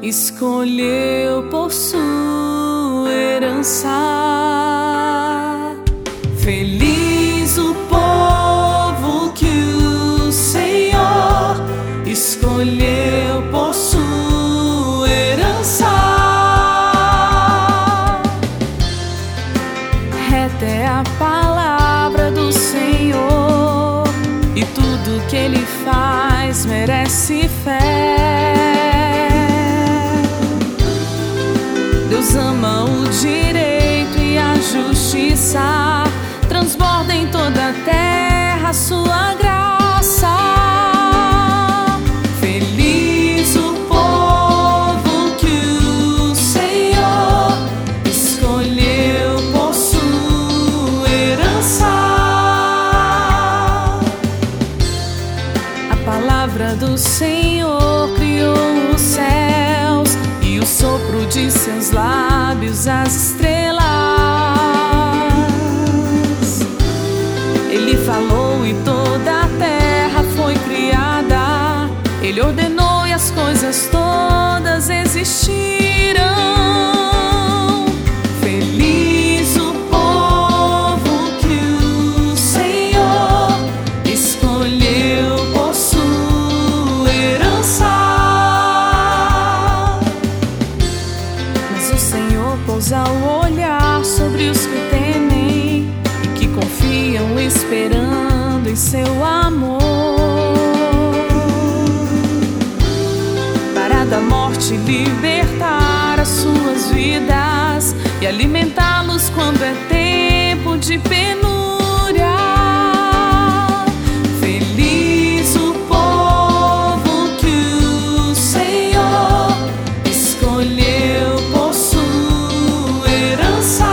escolheu por sua herança. Feliz o povo que o Senhor escolheu por sua herança. Reta é a palavra do Senhor, e tudo que Ele faz merece fé. Deus ama o direito e a justiça, transborda em toda a terra a sua graça. Feliz o povo que o Senhor escolheu por sua herança. A palavra do Senhor criou os céus, e o sopro de seus lábios as estrelas. Ele falou e toda a terra foi criada. Ele ordenou e as coisas todas existiram. Feliz o povo que o Senhor escolheu por sua herança. Mas o Senhor pousa o olhar sobre os que temem e que confiam esperando em seu amor, para da morte libertar as suas vidas e alimentá-los quando é tempo de penúria. Feliz o povo que o Senhor escolheu por sua herança.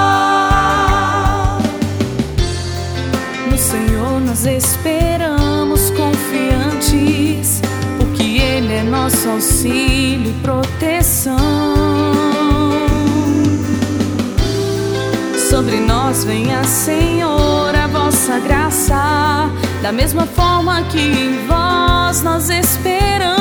No Senhor nós esperamos confiantes, porque Ele é nosso auxílio e proteção. Sobre nós venha, Senhor, a vossa graça, da mesma forma que em vós nós esperamos.